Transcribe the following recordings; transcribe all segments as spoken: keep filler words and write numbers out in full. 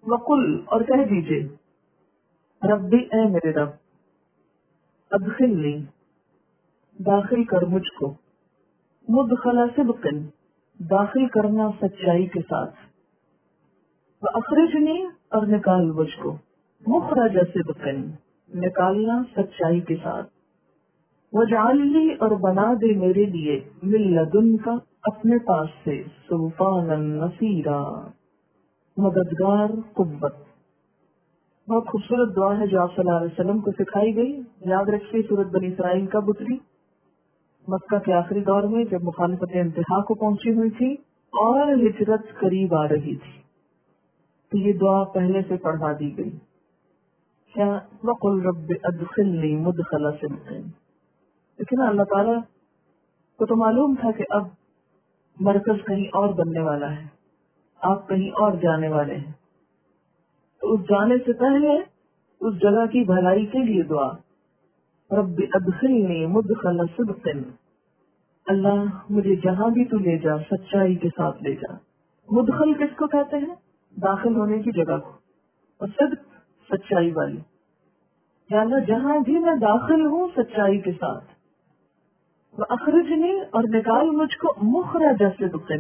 وقل اور کہہ دیجئے ربی اے میرے رب ادخلنی داخل کر مجھ کو مدخل صدق داخل کرنا سچائی کے ساتھ واخرجنی اور نکال مجھ کو مخرج صدق نکالنا سچائی کے ساتھ وجعل لی اور بنا دے میرے لیے من لدنک اپنے پاس سے سلطانا نصیرا مددگار قوت. بہت خوبصورت دعا ہے جو آپ صلی اللہ علیہ وسلم کو سکھائی گئی. یاد رکھیے سورت بنی اسرائیل کب اتری؟ مکہ کے آخری دور میں جب مخالفت انتہا کو پہنچی ہوئی تھی اور ہجرت قریب آ رہی تھی تو یہ دعا پہلے سے پڑھا دی گئی. کیا وقل رب ادخلنی مدخل صدق. لیکن اللہ تعالیٰ کو تو معلوم تھا کہ اب مرکز کہیں اور بننے والا ہے، آپ کہیں اور جانے والے ہیں، تو اس جانے سے پہلے اس جگہ کی بھلائی کے لیے دعا رب ادخلنی مدخل صدق. اللہ مجھے جہاں بھی تو لے جا سچائی کے ساتھ لے جا. مدخل کس کو کہتے ہیں؟ داخل ہونے کی جگہ کو. اور صدق سچائی والی. یا اللہ جہاں بھی میں داخل ہوں سچائی کے ساتھ. اخرجنی اور نکال مجھ کو مخرج صدق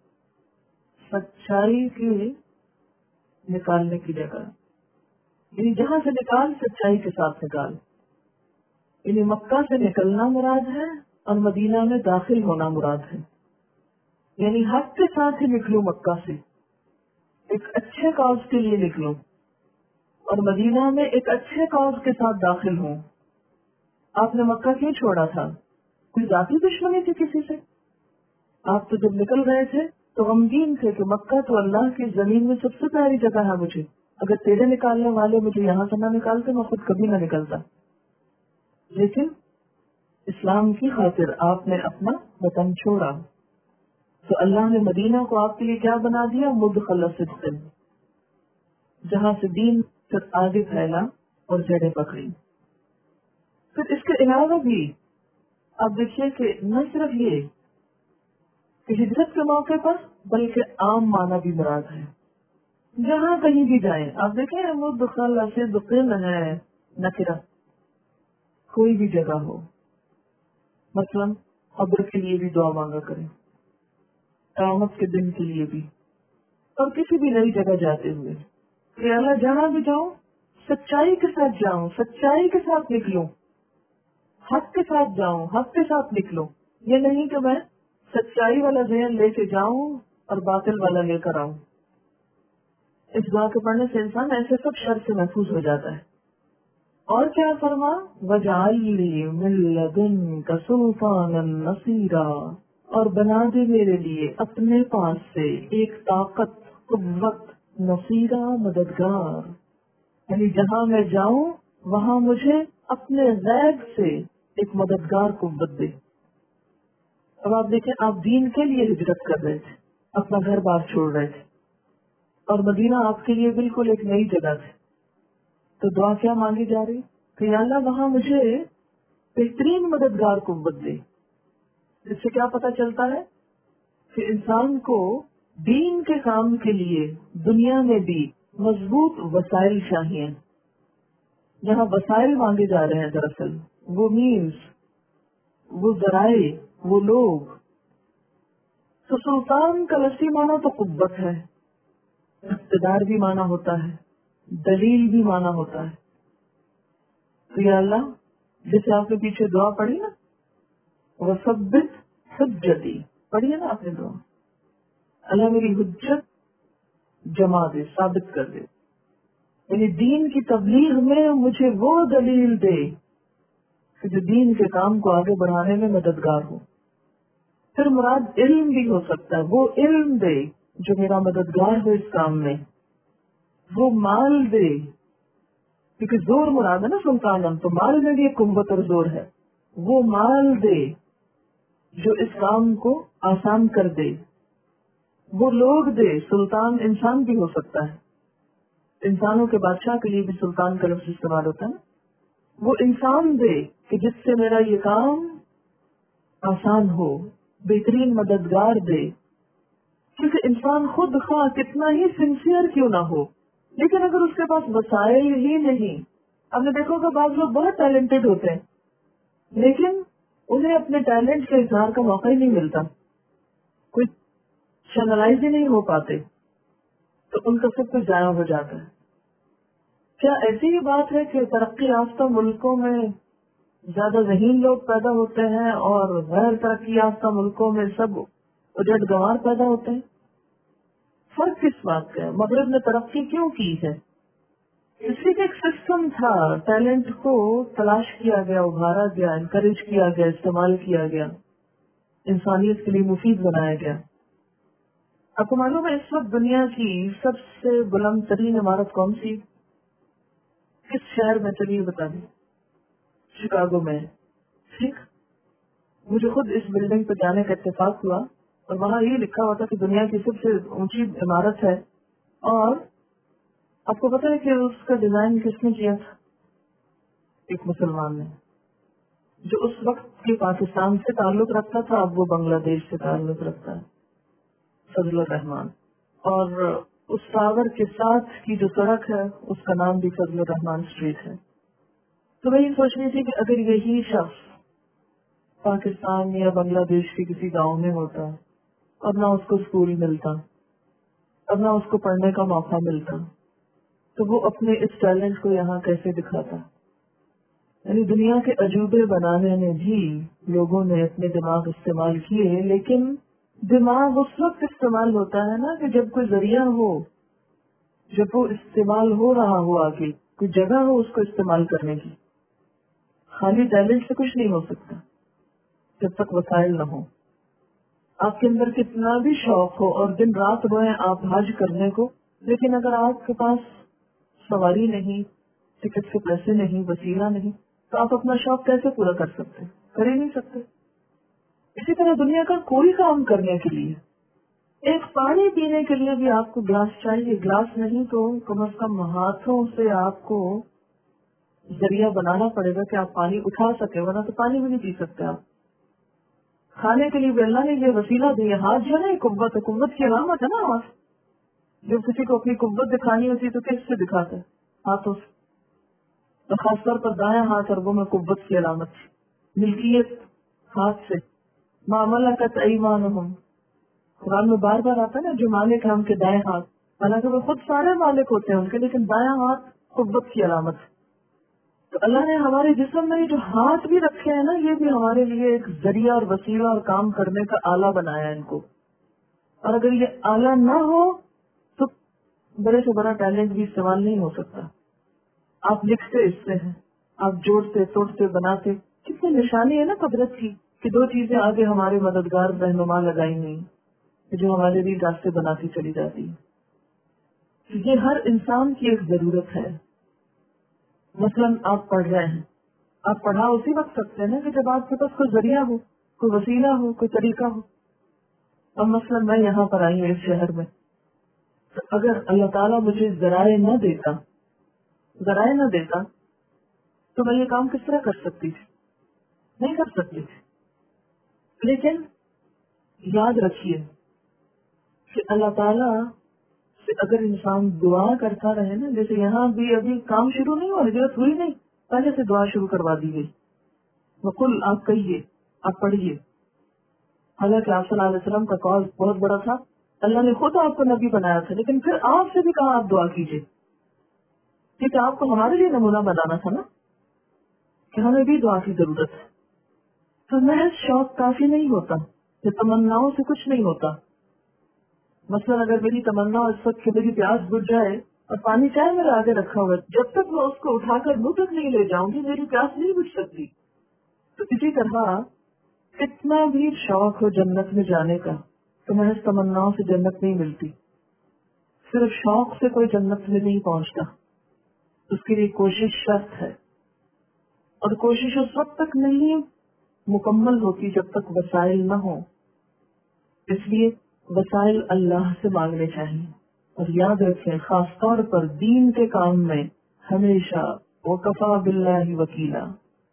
سچائی کے نکالنے کی جگہ، یعنی جہاں سے نکال سچائی کے ساتھ نکال. یعنی مکہ سے نکلنا مراد ہے اور مدینہ میں داخل ہونا مراد ہے. یعنی حق کے ساتھ ہی نکلوں مکہ سے، ایک اچھے کاز کے لیے نکلوں، اور مدینہ میں ایک اچھے کاز کے ساتھ داخل ہوں. آپ نے مکہ کیوں چھوڑا تھا؟ کوئی ذاتی دشمنی تھی کسی سے؟ آپ تو جب نکل رہے تھے تو غمگین تھے کہ مکہ تو اللہ کی زمین میں سب سے پیاری جگہ ہے مجھے، اگر تیرے نکالنے والے مجھے یہاں سے نہ نکالتے میں خود کبھی نہ نکلتا. لیکن اسلام کی خاطر آپ نے اپنا وطن چھوڑا تو اللہ نے مدینہ کو آپ کے لیے کیا بنا دیا؟ مدخل صدق، جہاں سے دین پھر آگے پھیلا اور جڑیں پکڑی. پھر اس کے علاوہ بھی آپ دیکھیے کہ نہ صرف یہ کہ ہجرت کے موقع پر بلکہ عام معنی بھی مراد ہے. جہاں کہیں بھی جائیں آپ دیکھیں مدخل صدق ہے نکرہ، کوئی بھی جگہ ہو. مثلا قبر کے لیے بھی دعا مانگا کریں، قیامت کے دن کے لیے بھی، اور کسی بھی نئی جگہ جاتے ہوئے کہ اللہ جہاں بھی جاؤں سچائی کے ساتھ جاؤں، سچائی کے ساتھ نکلوں، حق کے ساتھ جاؤں، حق کے ساتھ نکلوں. یہ نہیں کہ میں سچائی والا ذہن لے کے جاؤں اور باطل والا لے کر آؤں. اس دعا کے پڑھنے سے انسان ایسے سب شر سے محفوظ ہو جاتا ہے. اور کیا فرما وجعل لی من لدنک سلطانا نصیرا، اور بنا دے میرے لیے اپنے پاس سے ایک طاقت، قوت، نصیرا مددگار. یعنی جہاں میں جاؤں وہاں مجھے اپنے غیب سے ایک مددگار قوت دے. اب آپ دیکھیں آپ دین کے لیے ہجرت کر رہے تھے، اپنا گھر بار چھوڑ رہے تھے، اور مدینہ آپ کے لیے بالکل ایک نئی جگہ تھی. تو دعا کیا مانگی جا رہی کہ یا اللہ وہاں مجھے بہترین مددگار قوت دے. اس سے کیا پتہ چلتا ہے کہ انسان کو دین کے کام کے لیے دنیا میں بھی مضبوط وسائل چاہیے. جہاں وسائل مانگے جا رہے ہیں دراصل وہ مینز، وہ ذرائع، وہ لوگ. تو سلطان کا لفظی معنی تو قوت ہے، اقتدار بھی معنی ہوتا ہے، دلیل بھی معنی ہوتا ہے. تو یا اللہ جیسے آپ نے پیچھے دعا پڑھی نا وثبت حجتی، پڑھی ہے نا آپ نے دعا، اللہ میری حجت جما دے، ثابت کر دے. یعنی دین کی تبلیغ میں مجھے وہ دلیل دے کہ جو دین کے کام کو آگے بڑھانے میں مددگار ہو. پھر مراد علم بھی ہو سکتا ہے، وہ علم دے جو میرا مددگار ہو اس کام میں. وہ مال دے، کیونکہ زور مراد ہے نا سلطان، تو مال میں بھی ایک قوت اور زور ہے. وہ مال دے جو اس کام کو آسان کر دے. وہ لوگ دے، سلطان انسان بھی ہو سکتا ہے، انسانوں کے بادشاہ کے لیے بھی سلطان کا لفظ استعمال ہوتا ہے. وہ انسان دے کہ جس سے میرا یہ کام آسان ہو، بہترین مددگار دے. کیونکہ انسان خود خواہ کتنا ہی سنسیئر کیوں نہ ہو لیکن اگر اس کے پاس وسائل ہی نہیں، ہم نے دیکھو کہ بعض لوگ بہت ٹیلنٹڈ ہوتے ہیں لیکن انہیں اپنے ٹیلنٹ کے اظہار کا موقع ہی نہیں ملتا، کوئی چینلائز ہی نہیں ہو پاتے، تو ان کا سب کچھ ضائع ہو جاتا ہے۔ کیا ایسی ہی بات ہے کہ ترقی یافتہ ملکوں میں زیادہ ذہین لوگ پیدا ہوتے ہیں اور غیر ترقی یافتہ ملکوں میں سب اجڑ گنوار پیدا ہوتے ہیں؟ فرق کس بات کا ہے؟ مغرب نے ترقی کیوں کی ہے؟ اسی کا ایک سسٹم تھا، ٹیلنٹ کو تلاش کیا گیا، ابھارا گیا، انکریج کیا گیا، استعمال کیا گیا، انسانیت کے لیے مفید بنایا گیا۔ آپ کو معلوم ہے اس وقت دنیا کی سب سے بلند ترین عمارت کون سی؟ کس شہر میں؟ چلیے بتا دیں۔ شکاگو میں۔ ٹھیک، مجھے خود اس بلڈنگ پہ جانے کا اتفاق ہوا اور وہاں یہ لکھا ہوا تھا کہ دنیا کی سب سے اونچی عمارت ہے، اور آپ کو پتا ہے کہ اس کا ڈیزائن کس نے کیا تھا؟ ایک مسلمان نے، جو اس وقت کے پاکستان سے تعلق رکھتا تھا، اب وہ بنگلہ دیش سے تعلق رکھتا ہے، فضل الرحمان۔ اور اس ساگر کے ساتھ کی جو سڑک ہے اس کا نام بھی فضل الرحمان اسٹریٹ ہے۔ تو میں یہ سوچ رہی تھی کہ اگر یہی شخص پاکستان یا بنگلہ دیش کے کسی گاؤں میں ہوتا اور نہ اس کو اسکول ملتا اور نہ اس کو پڑھنے کا موقع ملتا، تو وہ اپنے اس ٹیلنٹ کو یہاں کیسے دکھاتا؟ یعنی دنیا کے عجوبے بنانے میں بھی لوگوں نے اپنے دماغ استعمال کیے، لیکن دماغ اس وقت استعمال ہوتا ہے نا کہ جب کوئی ذریعہ ہو، جب وہ استعمال ہو رہا ہو، آگے کوئی جگہ ہو اس کو استعمال کرنے کی۔ خالی ٹیلنٹ سے کچھ نہیں ہو سکتا جب تک وسائل نہ ہو۔ آپ کے اندر کتنا بھی شوق ہو اور دن رات روئیں آپ حج کرنے کو، لیکن اگر آپ کے پاس سواری نہیں، ٹکٹ کے پیسے نہیں، وسیلہ نہیں، تو آپ اپنا شوق کیسے پورا کر سکتے؟ کر ہی نہیں سکتے۔ اسی طرح دنیا کا کوئی کام کرنے کے لیے، ایک پانی پینے کے لیے بھی آپ کو گلاس چاہیے، گلاس نہیں تو کم از کم ہاتھوں سے آپ کو ذریعہ بنانا پڑے گا کہ آپ پانی اٹھا سکیں، ورنہ تو پانی بھی نہیں پی سکتے آپ۔ کھانے کے لیے بھی اللہ نے یہ وسیلہ دیا، ہاتھ جو ہے نا یہ قوت ہے، قوت کی علامت ہے نا ہاتھ۔ جب کسی کو اپنی قوت دکھانی ہوتی ہے تو کس سے دکھاتے ہیں؟ ہاتھوں سے، تو خاص طور پر دائیں ہاتھ عربوں میں قوت کی علامت، ملکیت ہاتھ سے۔ ما ملکت ایمانہم، قرآن میں بار بار آتا ہے نا جو مالک ہے ان کے دائیں ہاتھ، حالانکہ وہ خود سارے مالک ہوتے ہیں ان کے، لیکن دائیں ہاتھ قوت کی علامت۔ تو اللہ نے ہمارے جسم میں جو ہاتھ بھی رکھے ہیں نا، یہ بھی ہمارے لیے ایک ذریعہ اور وسیلہ اور کام کرنے کا آلہ بنایا ہے ان کو، اور اگر یہ آلہ نہ ہو تو بڑے سے بڑا ٹیلنٹ بھی استعمال نہیں ہو سکتا۔ آپ لکھتے اس سے ہیں، آپ جوڑتے توڑتے بناتے، کتنی نشانی ہے نا قدرت کی کہ دو چیزیں آگے ہمارے مددگار رہنما لگائی نہیں جو ہمارے لیے راستے بناتی چلی جاتی ہے۔ یہ ہر انسان کی ایک ضرورت ہے۔ مثلاً آپ پڑھ رہے ہیں، آپ پڑھا اسی وقت سکتے ہیں نا کہ جب آپ کے پاس کوئی ذریعہ ہو، کوئی وسیلہ ہو، کوئی طریقہ ہو۔ اب مثلاً میں یہاں پر آئی ہوں اس شہر میں، تو اگر اللہ تعالیٰ مجھے ذرائع نہ دیتا ذرائع نہ دیتا تو میں یہ کام کس طرح کر سکتی تھی؟ نہیں کر سکتی تھی۔ لیکن یاد رکھیے کہ اللہ تعالیٰ سے اگر انسان دعا کرتا رہے نا، جیسے یہاں بھی ابھی کام شروع نہیں ہوا، ہجرت ہوئی نہیں، پہلے سے دعا شروع کروا دی گئی، وقل آپ کہیے، آپ پڑھیے۔ حالانکہ آپ صلی اللہ علیہ وسلم کا کال بہت بڑا تھا، اللہ نے خود آپ کو نبی بنایا تھا، لیکن پھر آپ سے بھی کہا آپ دعا کیجیے، کیونکہ آپ کو ہمارے لیے نمونہ بنانا تھا نا کہ ہمیں بھی دعا کی ضرورت ہے۔ تو محض شوق کافی نہیں ہوتا، کہ تمناؤں سے کچھ نہیں ہوتا۔ مثلا اگر میری تمنا اس وقت کہ میری پیاس بجھ جائے اور پانی چاہے میرے آگے رکھا ہوا، جب تک میں اس کو اٹھا کر منہ تک نہیں لے جاؤں گی میری پیاس نہیں بجھ سکتی۔ تو اسی طرح کتنا بھی شوق ہو جنت میں جانے کا، تو محض تمناؤں سے جنت نہیں ملتی، صرف شوق سے کوئی جنت میں نہیں پہنچتا، اس کے لیے کوشش شرط ہے، اور کوشش اس وقت تک نہیں مکمل ہوتی جب تک وسائل نہ ہو۔ اس لیے وسائل اللہ سے مانگنے چاہیے، اور یاد رکھیں خاص طور پر دین کے کام میں ہمیشہ وکفا باللہ وکیلا،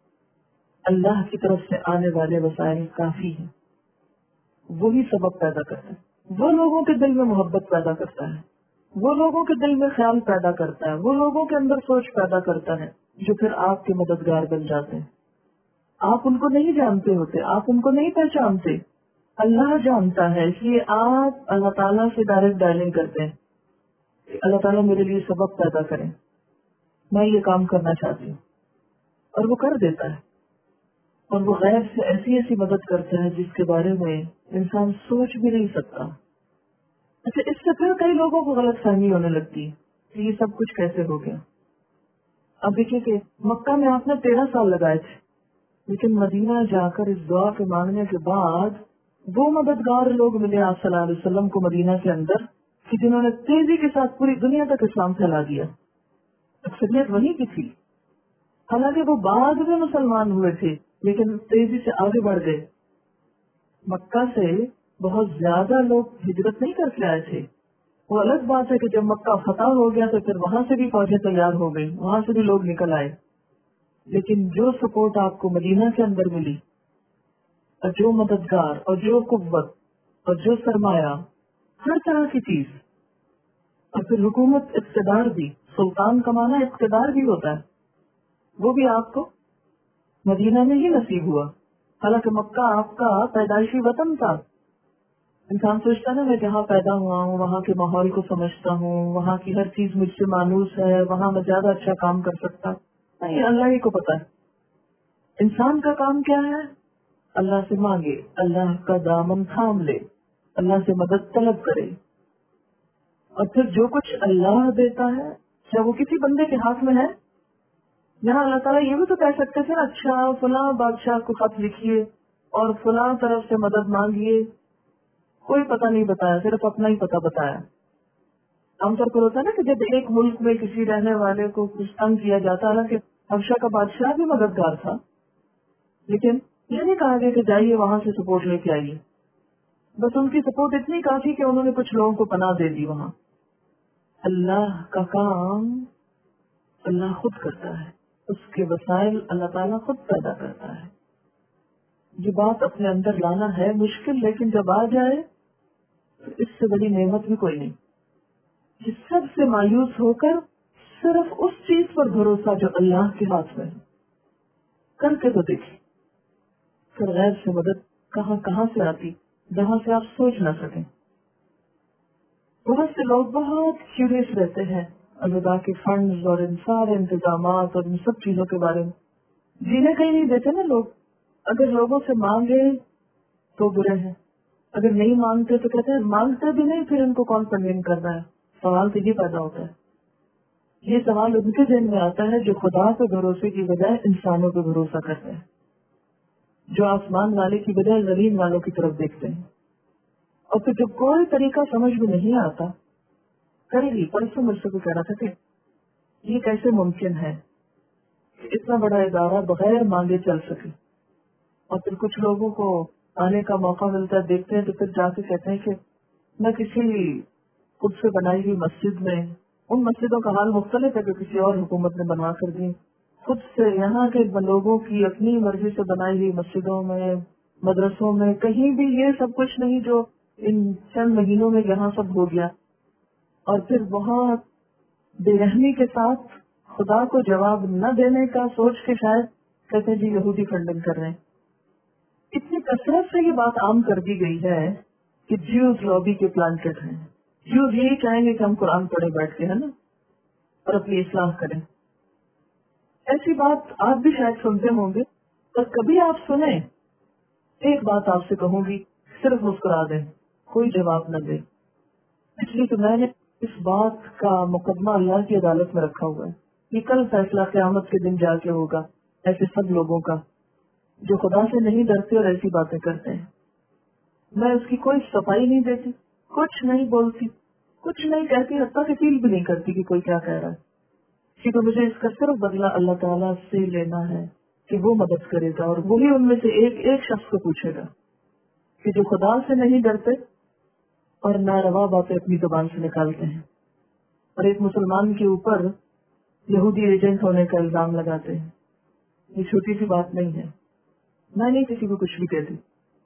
اللہ کی طرف سے آنے والے وسائل کافی ہیں، وہی سبب پیدا کرتا ہے، وہ لوگوں کے دل میں محبت پیدا کرتا ہے وہ لوگوں کے دل میں خیال پیدا کرتا ہے، وہ لوگوں کے اندر سوچ پیدا کرتا ہے جو پھر آپ کے مددگار بن جاتے ہیں. آپ ان کو نہیں جانتے ہوتے، آپ ان کو نہیں پہچانتے، اللہ جانتا ہے. اس لیے آپ اللہ تعالیٰ سے ڈائریکٹ ڈائلنگ کرتے ہیں، اللہ تعالیٰ میرے لیے سبب پیدا کریں، میں یہ کام کرنا چاہتی ہوں، اور وہ کر دیتا ہے. اور وہ غیر سے ایسی ایسی مدد کرتا ہے جس کے بارے میں انسان سوچ بھی نہیں سکتا. اچھا، اس سے پھر کئی لوگوں کو غلط فہمی ہونے لگتی ہے کہ یہ سب کچھ کیسے ہو گیا. اب دیکھیے کہ مکہ میں آپ نے تیرہ سال لگائے تھے، لیکن مدینہ جا کر اس دعا کے مانگنے کے بعد وہ مددگار لوگ ملے آپ صلی اللہ علیہ وسلم کو مدینہ کے اندر کہ جنہوں نے تیزی کے ساتھ پوری دنیا تک اسلام پھیلا دیا. اکثریت وہیں کی تھی، حالانکہ وہ بعد میں مسلمان ہوئے تھے لیکن تیزی سے آگے بڑھ گئے. مکہ سے بہت زیادہ لوگ ہجرت نہیں کر کے آئے تھے. وہ الگ بات ہے کہ جب مکہ فتح ہو گیا تو پھر وہاں سے بھی فوجیں تیار ہو گئی، وہاں سے بھی لوگ نکل آئے. لیکن جو سپورٹ آپ کو مدینہ کے اندر ملی، اور جو مددگار اور جو قوت اور جو سرمایہ، ہر طرح کی چیز، اور پھر حکومت، اقتدار بھی، سلطان کا معنی اقتدار بھی ہوتا ہے، وہ بھی آپ کو مدینہ میں ہی نصیب ہوا. حالانکہ مکہ آپ کا پیدائشی وطن تھا. انسان سوچتا نا میں جہاں پیدا ہوا ہوں وہاں کے ماحول کو سمجھتا ہوں، وہاں کی ہر چیز مجھ سے مانوس ہے، وہاں میں زیادہ اچھا کام کر سکتا. نہیں، اللہ ہی کو پتا ہے. انسان کا کام کیا ہے؟ اللہ سے مانگے، اللہ کا دامن تھام لے، اللہ سے مدد طلب کرے، اور پھر جو کچھ اللہ دیتا ہے کیا وہ کسی بندے کے ہاتھ میں ہے؟ یہاں اللہ تعالیٰ یہ بھی تو کہہ سکتے تھے نا، اچھا فلاں بادشاہ کو خط لکھیے اور فلاں طرف سے مدد مانگیے. کوئی پتہ نہیں بتایا، صرف اپنا ہی پتہ بتایا. عام طور پر ہوتا ہے نا کہ جب ایک ملک میں کسی رہنے والے کو کچھ تنگ کیا جاتا، حالانکہ حبشہ کا بادشاہ بھی مددگار تھا، لیکن یہ نہیں کہا گیا کہ جائیے وہاں سے سپورٹ لے کے آئیے. بس ان کی سپورٹ اتنی کافی کہ انہوں نے کچھ لوگوں کو پناہ دے دی وہاں. اللہ کا کام اللہ خود کرتا ہے، اس کے وسائل اللہ تعالیٰ خود پیدا کرتا ہے. یہ بات اپنے اندر لانا ہے مشکل، لیکن جب آ جائے تو اس سے بڑی نعمت بھی کوئی نہیں. یہ سب سے مایوس ہو کر صرف اس چیز پر بھروسہ جو اللہ کے ہاتھ میں ہے کر کے تو دیکھیں. پھر غیر سے مدد کہاں کہاں سے آتی جہاں سے آپ سوچ نہ سکیں. بہت سے لوگ بہت کیوریس رہتے ہیں الوداع کے فنڈز اور ان سارے انتظامات اور ان سب چیزوں کے بارے میں. جینے کہیں نہیں دیتے نا لوگ. اگر لوگوں سے مانگے تو برے ہیں، اگر نہیں مانگتے تو کہتے ہیں مانگتے بھی نہیں، پھر ان کو کون کنوین کرنا ہے. سوال تو یہ پیدا ہوتا ہے. یہ سوال ان کے ذہن میں آتا ہے جو خدا پہ بھروسے کی بجائے انسانوں پہ بھروسہ کرتے ہیں، جو آسمان والے کی بجائے زمین والوں کی طرف دیکھتے ہیں. اور پھر جب کوئی طریقہ سمجھ میں نہیں آتا، کرے گی. پرسوں مجھ سے کوئی کہہ رہا تھا کہ یہ کیسے ممکن ہے کہ اتنا بڑا ادارہ بغیر مانگے چل سکے. اور پھر کچھ لوگوں کو آنے کا موقع ملتا ہے، دیکھتے ہیں تو پھر جا کے کہتے ہیں کہ میں کسی خود سے بنائی ہوئی مسجد میں، ان مسجدوں کا حال مختلف ہے کہ کسی اور حکومت نے بنوا کر دی، خود سے یہاں کے لوگوں کی اپنی مرضی سے بنائی ہوئی مسجدوں میں، مدرسوں میں، کہیں بھی یہ سب کچھ نہیں جو ان چند مہینوں میں یہاں سب ہو گیا. اور پھر بہت بے رحمی کے ساتھ خدا کو جواب نہ دینے کا سوچ کے شاید کہتے ہیں جی یہودی فنڈنگ کر رہے ہیں. اتنی کثرت سے یہ بات عام کر دی گئی ہے کہ جیوز لابی کے پلانٹڈ ہیں. جیوز یہی چاہیں گے کہ ہم قرآن پڑھے بیٹھ کے، ہے نا، اور اپنی اصلاح کریں. ایسی بات آپ بھی شاید سنتے ہوں گے، پر کبھی آپ سنیں. ایک بات آپ سے کہوں گی، صرف مسکرا دیں، کوئی جواب نہ دیں. اس لیے تو میں نے اس بات کا مقدمہ اللہ کی عدالت میں رکھا ہوا ہے کہ کل فیصلہ قیامت کے دن جا کے ہوگا ایسے سب لوگوں کا جو خدا سے نہیں ڈرتے اور ایسی باتیں کرتے ہیں. میں اس کی کوئی صفائی نہیں دیتی، کچھ نہیں بولتی، کچھ نہیں کہتی، حتیٰ کہ فیل بھی نہیں کرتی کہ کوئی کیا کہہ رہا ہے. کیونکہ مجھے اس کا صرف بدلہ اللہ تعالیٰ سے لینا ہے کہ وہ مدد کرے گا، اور وہی ان میں سے ایک ایک شخص کو پوچھے گا کہ جو خدا سے نہیں ڈرتے اور ناروا باتیں اپنی زبان سے نکالتے ہیں، اور ایک مسلمان کے اوپر یہودی ایجنٹ ہونے کا الزام لگاتے ہیں. یہ چھوٹی سی بات نہیں ہے. میں نہیں کسی کو کچھ بھی کہتی،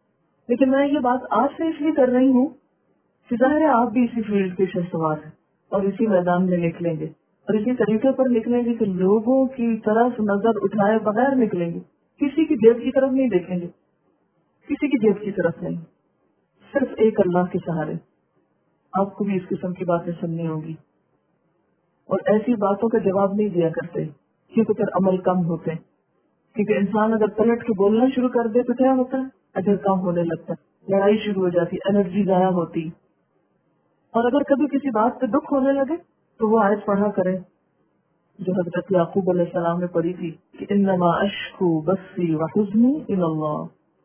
لیکن میں یہ بات آج سے اس لیے کر رہی ہوں کہ ظاہر ہے آپ بھی اسی فیلڈ کے شہسوار ہیں اور اسی میدان میں نکلیں گے اور اسی طریقے پر نکلیں گے کہ لوگوں کی طرف نظر اٹھائے بغیر نکلیں گے. کسی کی جیب کی طرف نہیں دیکھیں گے, کسی کی جیب کی طرف نہیں, صرف ایک اللہ کے سہارے. آپ کو بھی اس قسم کی باتیں سننی ہوگی اور ایسی باتوں کا جواب نہیں دیا کرتے کیونکہ پھر عمل کم ہوتے ہیں. کیونکہ انسان اگر پلٹ کے بولنا شروع کر دے تو کیا ہوتا ہے, اجر کم ہونے لگتا ہے, لڑائی شروع ہو جاتی, انرجی ضائع ہوتی. اور اگر کبھی کسی بات پہ دکھ ہونے لگے تو وہ آیت پڑھا کرے جو حضرت یعقوب علیہ السلام نے پڑھی تھی کہ انما اشکو بثی وحزنی الی اللہ.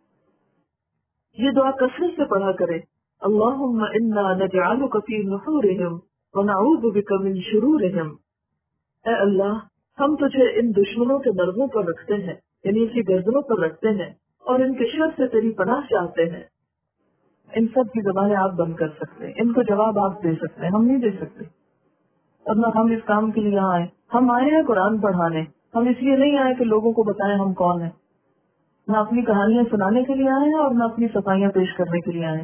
یہ دعا کثرت سے پڑھا کرے. اللہم انا نجعلک فی نحورہم ونعوذ بک من شرورہم. اے اللہ, ہم تجھے ان دشمنوں کے مرغوں پر رکھتے ہیں, یعنی ان کی گردنوں پر رکھتے ہیں, اور ان کے شر سے تیری پناہ چاہتے ہیں. ان سب کی زبانیں آپ بند کر سکتے ہیں, ان کو جواب آپ دے سکتے ہیں, ہم نہیں دے سکتے. اور نہ ہم اس کام کے لیے یہاں آئے. ہم آئے ہیں قرآن پڑھانے, ہم اس لیے نہیں آئے کہ لوگوں کو بتائیں ہم کون ہیں. نہ اپنی کہانیاں سنانے کے لیے آئے ہیں اور نہ اپنی صفائیاں پیش کرنے کے لیے آئے.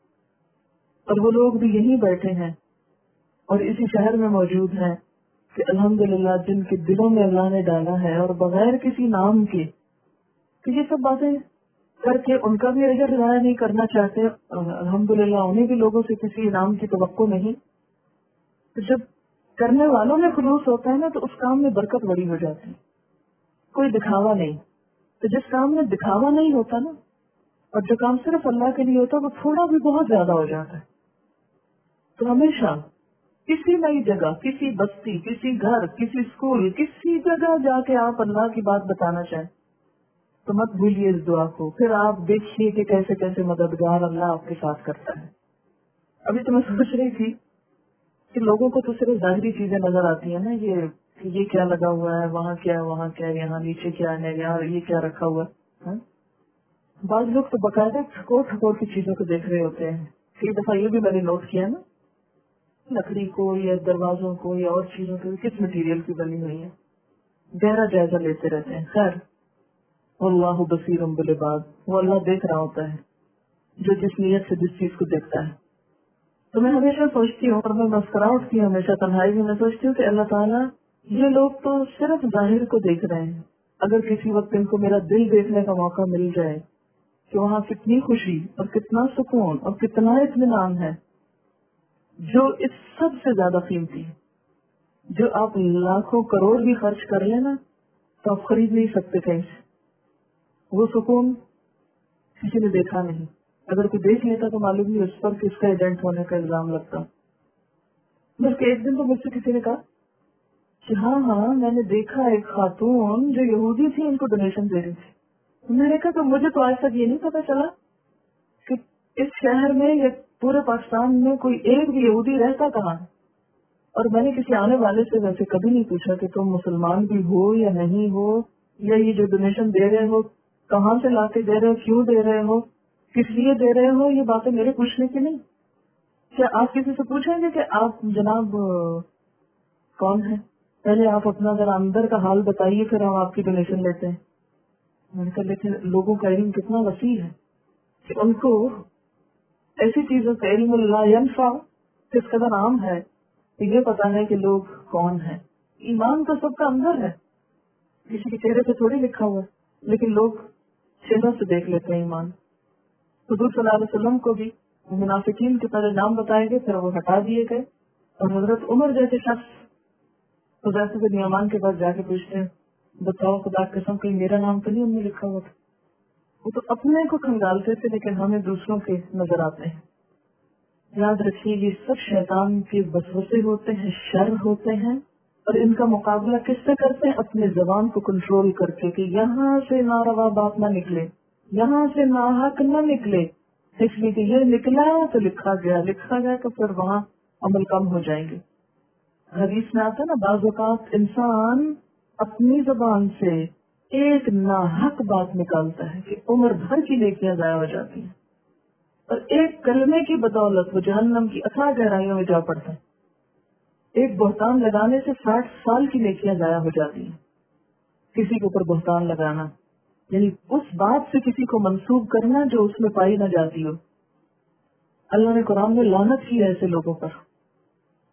اور وہ لوگ بھی یہیں بیٹھے ہیں اور اسی شہر میں موجود ہیں کہ الحمدللہ جن کے دلوں میں اللہ نے ڈالا ہے اور بغیر کسی نام کے کہ یہ سب باتیں کر کے ان کا بھی اجر ضائع نہیں کرنا چاہتے. الحمدللہ انہیں بھی لوگوں سے کسی انعام کی توقع نہیں. تو جب کرنے والوں میں خلوص ہوتا ہے نا تو اس کام میں برکت بڑی ہو جاتی ہے. کوئی دکھاوا نہیں. تو جس کام میں دکھاوا نہیں ہوتا نا اور جو کام صرف اللہ کے لیے ہوتا ہے وہ تھوڑا بھی بہت زیادہ ہو جاتا ہے. تو ہمیشہ کسی نئی جگہ, کسی بستی, کسی گھر, کسی اسکول, کسی جگہ جا کے آپ اللہ کی بات بتانا چاہیں تو مت بھولیے اس دعا کو. پھر آپ دیکھیے کہ کیسے کیسے مددگار اللہ آپ کے ساتھ کرتا ہے. ابھی تو میں سوچ رہی تھی کہ لوگوں کو تو صرف ظاہری چیزیں نظر آتی ہیں نا, یہ یہ کیا لگا ہوا ہے, وہاں کیا, وہاں کیا, یہاں نیچے کیا ہے, یہاں یہ کیا رکھا ہوا ہے. بعض لوگ تو باقاعدہ ٹھکور ٹھکور کی چیزوں کو دیکھ رہے ہوتے ہیں. کئی دفعہ یہ بھی میں نے نوٹ کیا نا, لکڑی کو یا دروازوں کو یا اور چیزوں کو کس مٹیریل کی بنی ہوئی ہے, گہرا جائزہ لیتے رہتے ہیں. خیر, واللہ بصیر بالعباد, وہ اللہ دیکھ رہا ہوتا ہے جو جس نیت سے جس چیز کو دیکھتا ہے. تو میں ہمیشہ سوچتی ہوں اور میں مسکرا اٹھتی ہوں ہمیشہ تنہائی میں, میں سوچتی ہوں کہ اللہ تعالیٰ یہ لوگ تو صرف ظاہر کو دیکھ رہے ہیں. اگر کسی وقت ان کو میرا دل دیکھنے کا موقع مل جائے کہ وہاں کتنی خوشی اور کتنا سکون اور کتنا اطمینان ہے جو اس سب سے زیادہ قیمتی ہے, جو آپ لاکھوں کروڑ بھی خرچ کر لیں نا تو آپ خرید نہیں سکتے کہیں سے. وہ سکون کسی نے دیکھا نہیں. اگر کوئی دیکھ لیتا تو معلوم نہیں اس پر کس کا ایجنٹ ہونے کا الزام لگتا. بلکہ ایک دن تو مجھ سے کسی نے کہا کہ ہاں ہاں میں نے دیکھا ایک خاتون جو یہودی تھی ان کو ڈونیشن دے رہی تھی. میں نے کہا تو مجھے تو آج تک یہ نہیں پتا چلا کہ اس شہر میں یا پورے پاکستان میں کوئی ایک بھی یہودی رہتا کہاں ہے. اور میں نے کسی آنے والے سے ویسے کبھی نہیں پوچھا کہ تم مسلمان بھی ہو یا نہیں ہو, یا یہ جو ڈونیشن دے رہے ہو کہاں سے لا کے دے رہے ہو, کیوں دے رہے ہو, کس لیے دے رہے ہو. یہ باتیں میرے پوچھنے کی نہیں. کیا آپ کسی سے پوچھیں گے کہ آپ جناب کون ہیں؟ پہلے آپ اپنا ذرا اندر کا حال بتائیے پھر ہم آپ کی ڈونیشن لیتے ہیں. میں نے کہا لیکن لوگوں کا علم کتنا وسیع ہے کہ ان کو ایسی چیزوں کا علم لا ینفع کس قدر عام ہے. یہ پتا ہے کہ لوگ کون ہیں. ایمان تو سب کا اندر ہے, کسی کے چہرے پہ تھوڑی لکھا ہوا ہے, لیکن لوگ چہروں سے دیکھ لیتے ہیں ایمان. حضور صلی اللہ علیہ وسلم کو بھی منافقین کے پہلے نام بتائے گئے, پھر وہ ہٹا دیے گئے. اور حضرت عمر جیسے شخص حضرت بن یمان کے پاس جا کے پوچھتے ہیں بتاؤ خدا کی قسم کہیں میرا نام تو نہیں ان میں لکھا ہوا تھا. وہ تو اپنے کو کھنگالتے تھے لیکن ہمیں دوسروں کے نظر آتے ہیں. یاد رکھیے یہ سب شیطان کے وسوسے ہوتے ہیں, شر ہوتے ہیں, اور ان کا مقابلہ کس سے کرتے ہیں؟ اپنے زبان کو کنٹرول کر کے کہ یہاں سے ناروا بات نہ نکلے, یہاں سے ناحق نہ نکلے. اس لیے کہ یہ نکلا تو لکھا گیا, لکھا گیا تو پھر وہاں عمل کم ہو جائیں گے. حدیث میں آتا ہے نا بعض اوقات انسان اپنی زبان سے ایک ناحق بات نکالتا ہے کہ عمر بھر کی نیکیاں ضائع ہو جاتی ہیں, اور ایک کلمے کی بدولت وہ جہنم کی اتھاہ گہرائیوں میں جا پڑتا ہے. ایک بہتان لگانے سے ساٹھ سال کی نیکیاں ضائع ہو جاتی ہیں. کسی کے اوپر بہتان لگانا یعنی اس بات سے کسی کو منسوب کرنا جو اس میں پائی نہ جاتی ہو. اللہ نے قرآن میں لعنت کی ہے ایسے لوگوں پر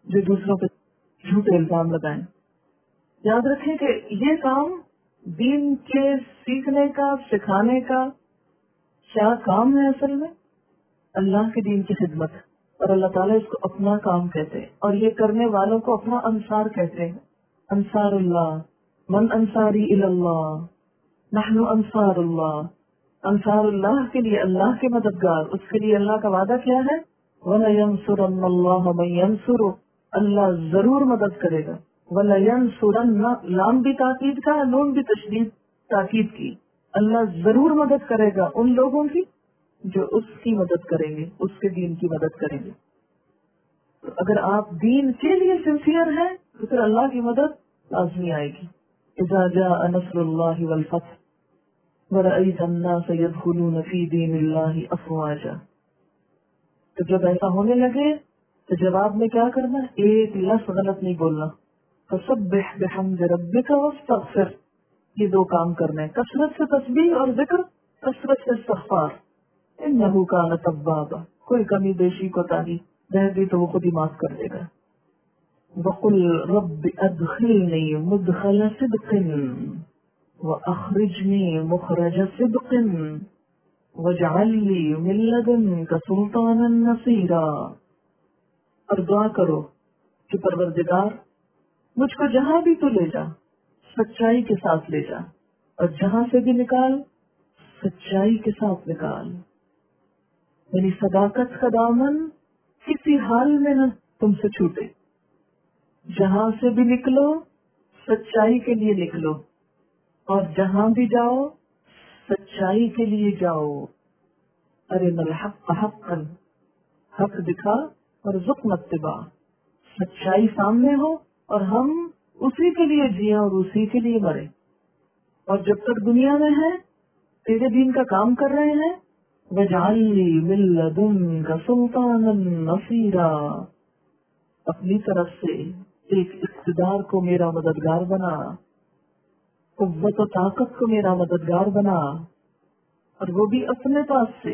جو دوسروں پہ جھوٹے الزام لگائیں. یاد رکھیں کہ یہ کام دین کے سیکھنے کا سکھانے کا کیا کام ہے اصل میں؟ اللہ کے دین کی خدمت. اور اللہ تعالیٰ اس کو اپنا کام کہتے ہیں اور یہ کرنے والوں کو اپنا انصار کہتے ہیں. انصار اللہ من انصاری الی اللہ نحن انصار اللہ. انصار اللہ کے لیے اللہ کے مددگار. اس کے لیے اللہ کا وعدہ کیا ہے؟ وَلَيَنْصُرَنَّ اللَّهَ مَن يَنْصُرُهُ. اللہ ضرور مدد کرے گا. وَلَيَنْصُرَنَّ لام بھی تاکید کا، نون بھی تشدید تاکید کی. اللہ ضرور مدد کرے گا ان لوگوں کی جو اس کی مدد کریں گے، اس کے دین کی مدد کریں گے. تو اگر آپ دین کے لیے سنسیئر ہیں تو پھر اللہ کی مدد لازمی آئے گی. اذا جاء نصر اللہ والفتح ورأيت الناس يدخلون في دين الله افواجا. تو جب ایسا ہونے لگے تو جواب میں کیا کرنا؟ ایک لفظ غلط نہیں بولنا. فسبح بحمد ربک واستغفر. یہ دو کام کرنے، کثرت سے تسبیح اور ذکر، کثرت سے استغفار. انہ کان توابا. کوئی کمی بیشی کوتاہی رہ گئی تو وہ خود ہی معاف کر دے گا. وقل رب ادخلنی مدخل صدق وَأَخْرِجْنِي مُخْرَجَ صِدْقٍ وَاجْعَل لِّي مِن لَّدُنكَ سُلْطَانًا نَّصِيرًا. اور دعا کرو کہ پروردگار مجھ کو جہاں بھی تو لے جا سچائی کے ساتھ لے جا، اور جہاں سے بھی نکال سچائی کے ساتھ نکال. یعنی صداقت کا دامن کسی حال میں نہ تم سے چھوٹے. جہاں سے بھی نکلو سچائی کے لیے نکلو، اور جہاں بھی جاؤ سچائی کے لیے جاؤ. ارنا الحق حقا، حق دکھا اور ذکر اتباع. سچائی سامنے ہو اور ہم اسی کے لیے جیے اور اسی کے لیے مرے. اور جب تک دنیا میں ہے تیرے دین کا کام کر رہے ہیں وَاجْعَل لِّي مِن لَّدُنكَ سُلْطَانًا نَّصِيرًا. اپنی طرف سے ایک اقتدار کو میرا مددگار بنا، قوت و طاقت کو میرا مددگار بنا، اور وہ بھی اپنے پاس سے.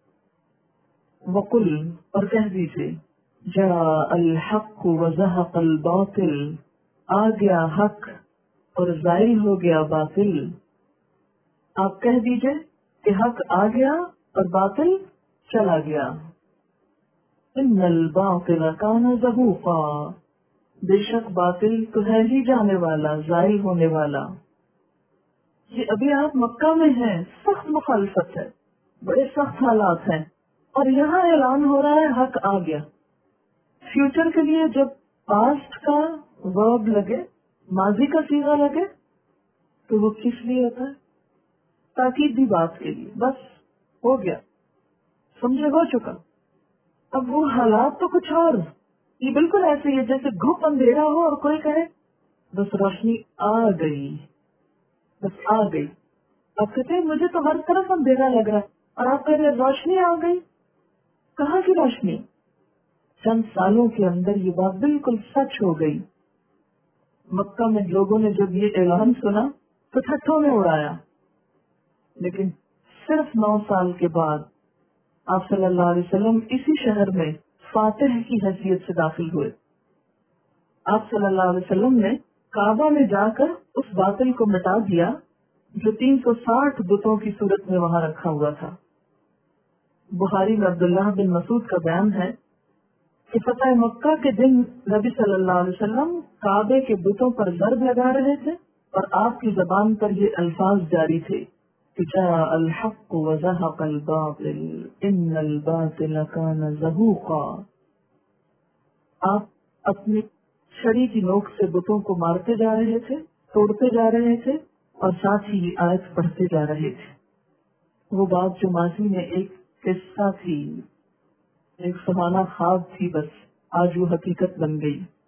وقل، اور کہہ دیجیے جاء الحق وزهق الباطل. آ گیا حق اور زائل ہو گیا باطل. آپ کہہ دیجیے کہ حق آ گیا اور باطل چلا گیا. ان الباطل کان زہوقا. بے شک باطل تو ہے ہی جانے والا، زائل ہونے والا. یہ ابھی آپ مکہ میں ہیں، سخت مخالفت ہے، بڑے سخت حالات ہیں، اور یہاں اعلان ہو رہا ہے حق آ گیا. فیوچر کے لیے جب پاسٹ کا ورب لگے، ماضی کا صیغہ لگے، تو وہ کس لیے ہوتا ہے؟ تاکیدی بات کے لیے. بس ہو گیا، سمجھے، ہو چکا. اب وہ حالات تو کچھ اور. یہ بالکل ایسے ہی ہے جیسے گھپ اندھیرا ہو اور کوئی کہے بس روشنی آ گئی، بس آ گئی. آپ کہتے ہیں مجھے تو ہر طرف اندھیرا لگ رہا ہے، اور آپ کہتے ہیں روشنی آ گئی. کہاں کی روشنی؟ چند سالوں کے اندر یہ بات بالکل سچ ہو گئی. مکہ میں لوگوں نے جب یہ اعلان سنا تو ٹھٹھوں میں اڑایا، لیکن صرف نو سال کے بعد آپ صلی اللہ علیہ وسلم اسی شہر میں فاتح کی حیثیت سے داخل ہوئے. آپ صلی اللہ علیہ وسلم نے کعبہ میں جا کر اس باطل کو مٹا دیا جو تین سو ساٹھ بتوں کی صورت میں وہاں رکھا ہوا تھا. بخاری میں عبداللہ بن مسعود کا بیان ہے کہ فتح مکہ کے دن نبی صلی اللہ علیہ وسلم کعبے کے بتوں پر ضرب لگا رہے تھے، اور آپ کی زبان پر یہ الفاظ جاری تھے کہ جاء الحق وزهق الباطل ان الباطل كان زهوقا. آپ اپنی چھری کی نوک سے بتوں کو مارتے جا رہے تھے، توڑتے جا رہے تھے، اور ساتھ ہی یہ آیت پڑھتے جا رہے تھے. وہ بات جو ماضی میں ایک قصہ تھی، ایک سہانا خواب تھی، بس آج وہ حقیقت بن گئی.